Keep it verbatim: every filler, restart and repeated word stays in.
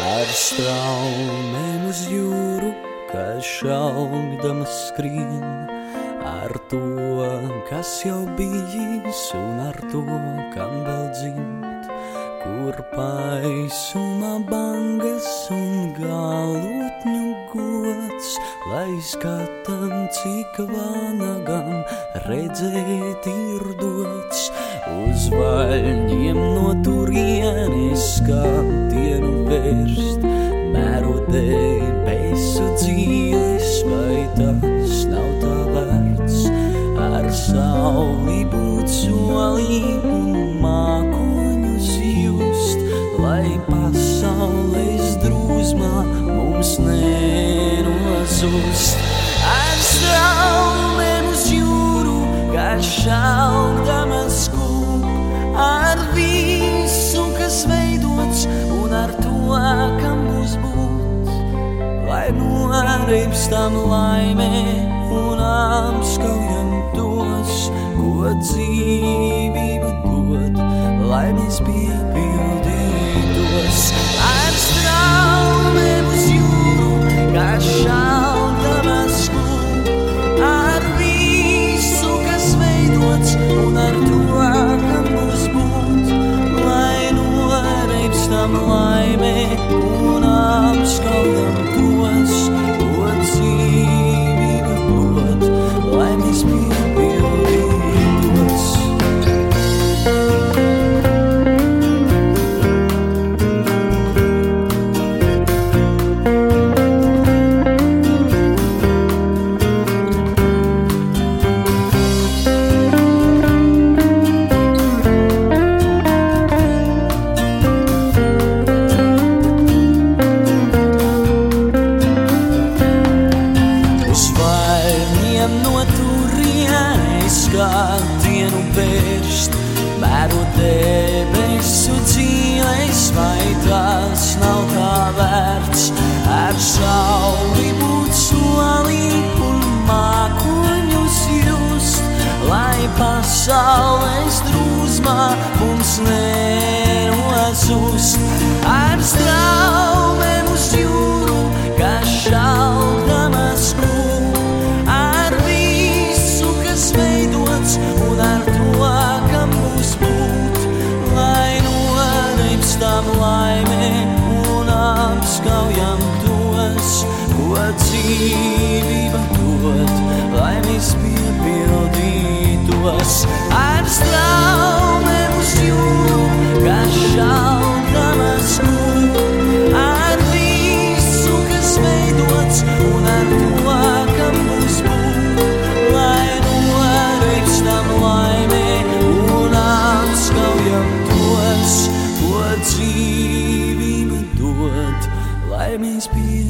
ar straumēm uz jūru, kas šaukdamas skrien, ar to, kas jau bijis un ar to, kam vēl dzimt, kur paisuma bangas un galotņu gods, lai skatam, cik vanagam redzēt ir dots. Uz vaļņiem no turienes skatienu vērst, mērot debesu dzīves, vai tas nav tā vērts? Ar sauli būt solī un mākoņus just, lai pasaules drūzmā mums nenozust. Ar straumēm uz jūru, kas šaukdamas skūp, ar visu, kas veidots, un ar to, kam būs būt, lai noreibstam laimē un apskaujam tos, ko dzīvība dod, lai mēs piepildītos. Ar straumēm uz jūru, kas šaukdamas skūp, ar visu, kas veidots, un ar to, kam būs būt, lai noreibstam laimē un apskaujam tos, ko dzīvība dod, lai mēs piepildītos. Skatienu vērst, mērot debesu dzīves, vai tas nav tā vērts? Ar sauli būt solī un mākoņus just, lai pasaules drūzmā mums nenozust. Ar straumēm uz jūru, kas šaukdamas skūp, ar visu, kas veidots, un ar to, kam būs būt, lai noreibstam laimē un apskaujam tos, ko dzīvība dod, lai mēs piepildītos. Ar straumēm uz jūru, kas šaukdamas skūp, ar visu, kas veidots, un ar to, kam būs būt, lai noreibstam laimē un apskaujam tos, ko dzīvība dod, lai mēs pie